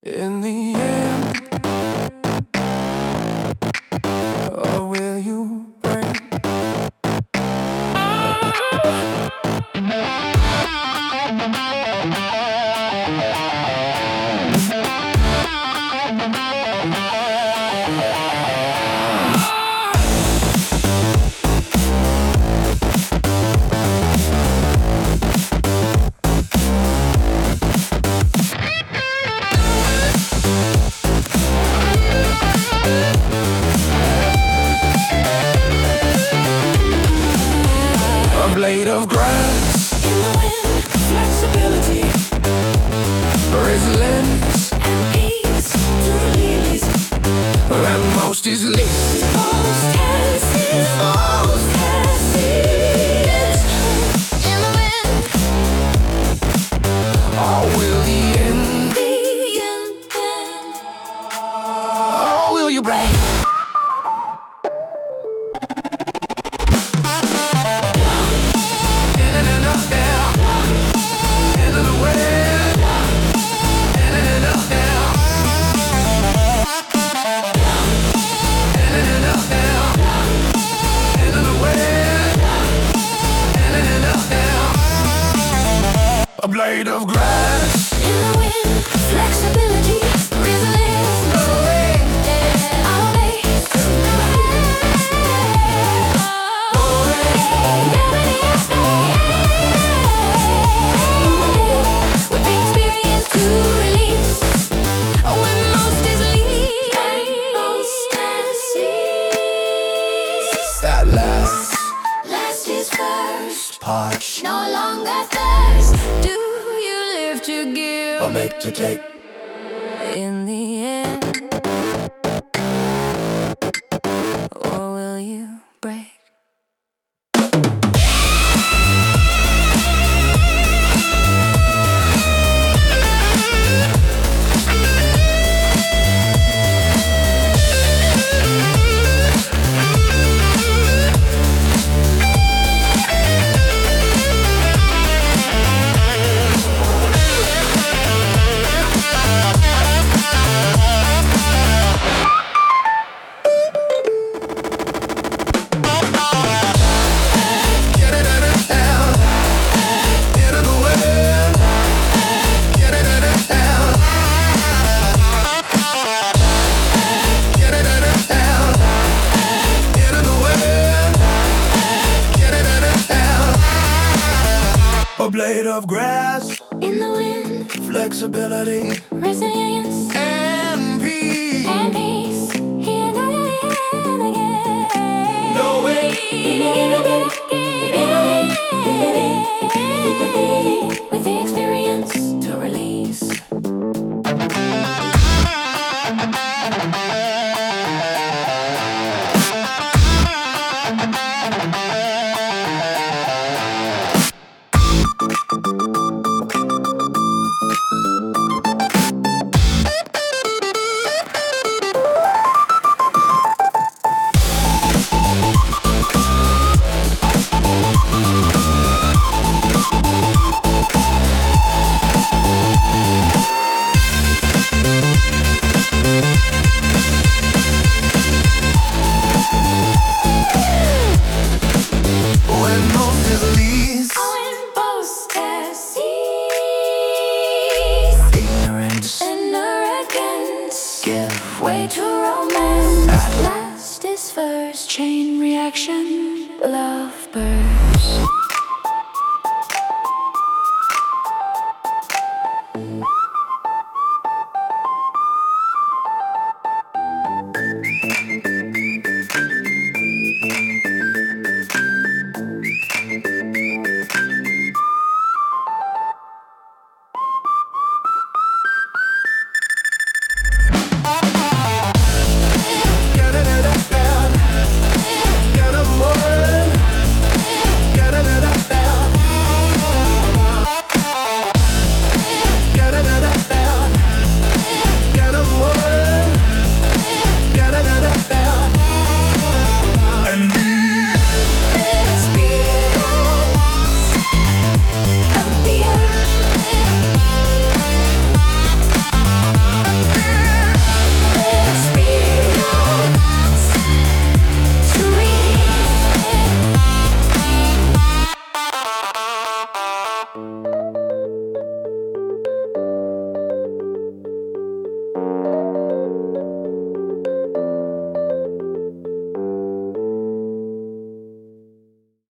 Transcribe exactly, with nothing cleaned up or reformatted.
In the end, or will you break? A blade of grass In the wind, flexibility resilience, and peace to release. and most is least. Most has is, most has is. In the wind, Or will the end, the end, end. or will you break? In and out there, into the wind. In and out there, in and out there, into the wind. In and out there, a blade of grass. In the wind, flexibility, resilience, our base. With the experience to release. When most is least, most has ceased. That last Last is first, part, no longer thirst. Do you live to give? or make to take. In the end, or will you break? Get it out of hell, into the wind. Get it out of hell, get it out of hell, into the wind. Get it out of hell, a blade of grass, In the wind, flexibility resilience and peace. and peace. Here and again. No way. With the experience to release. When most is least, When most has ceased. ignorance And arrogance give way to romance. Last is first, chain reaction, love bird.